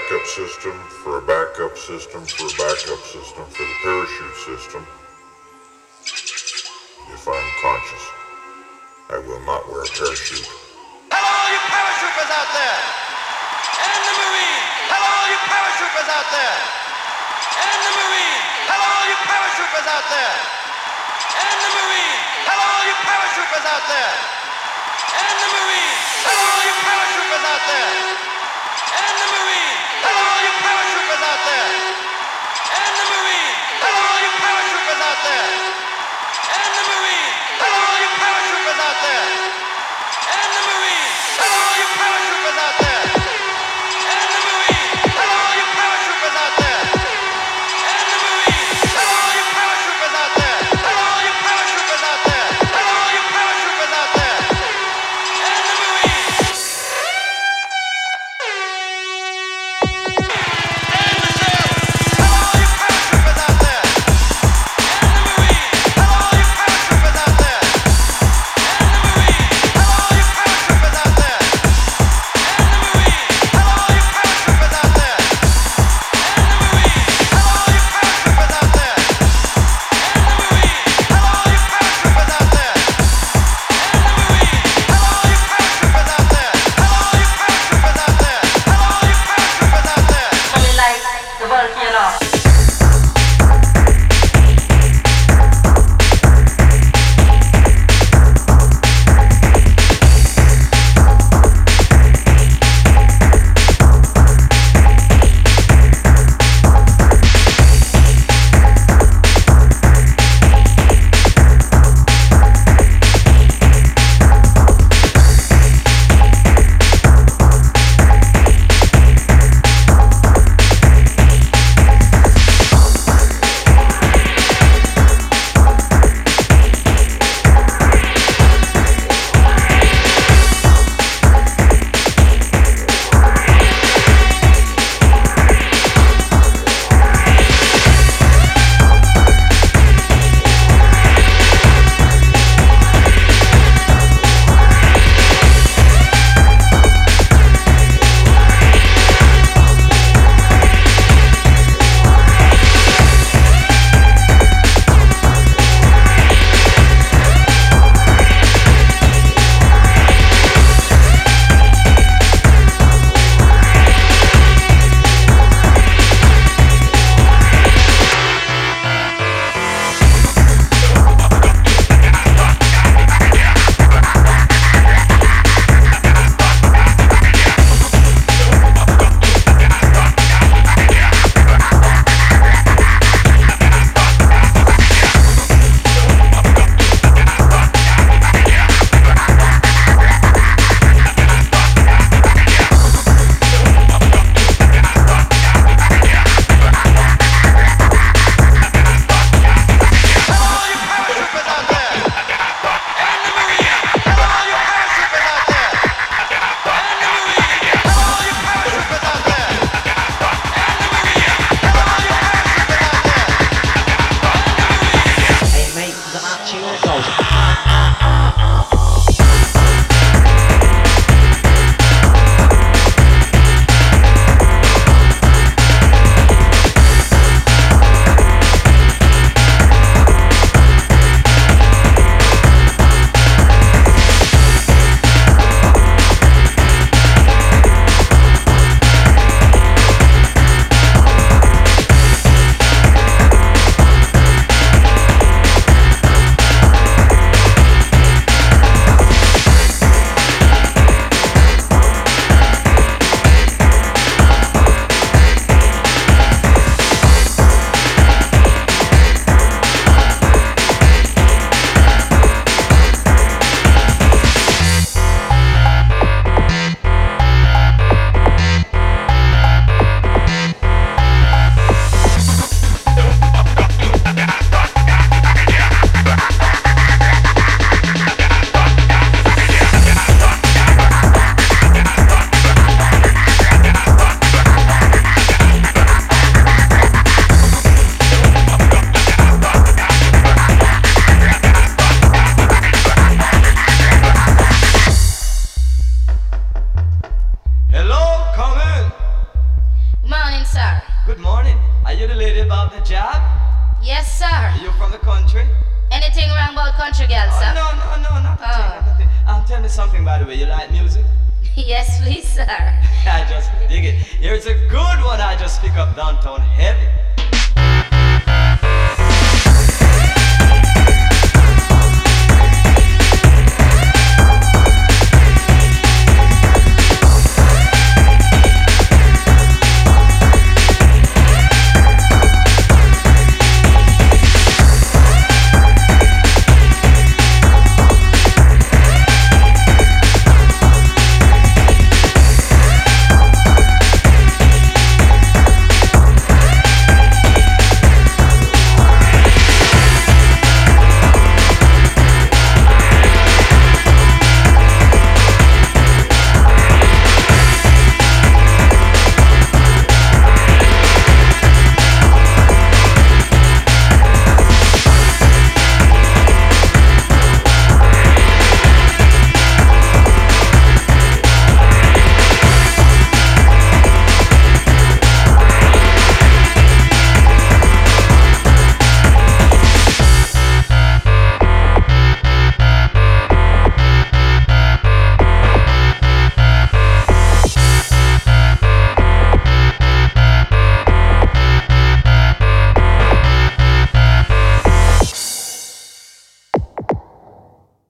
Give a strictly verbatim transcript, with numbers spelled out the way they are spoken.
backup system, for a backup system, for a backup system, for the parachute system. If I'm conscious, I will not wear a parachute. Hello, all you paratroopers out there! And the Marines! Hello, all you paratroopers out there! And the Marines! Hello, all you paratroopers out there! And the Marines! Hello, all you paratroopers out there! And the Marines! Hello, all you paratroopers out there! And the Marines! Hello, all you paratroopers out there! And the Marines! Hello, all you paratroopers out there! And the Marines! Hello, all you paratroopers out there! And the Marines! Hello, all you paratroopers out there! And the Marines! Hello, all you paratroopers out there! And the Marines! Hello, all you paratroopers out there! Hello, all you paratroopers out there! Hello, all you paratroopers out there! And the Marines! And the sailors! Hello, all you paratroopers out there! And the Marines! about the job? Yes, sir. You from the country? Anything wrong about country girl, Oh, sir? no, no, no, not a Oh. thing, not a thing. Um, tell me something, by the way. You like music? Yes, please, sir. I just dig it. Here's a good one I just pick up downtown heavy.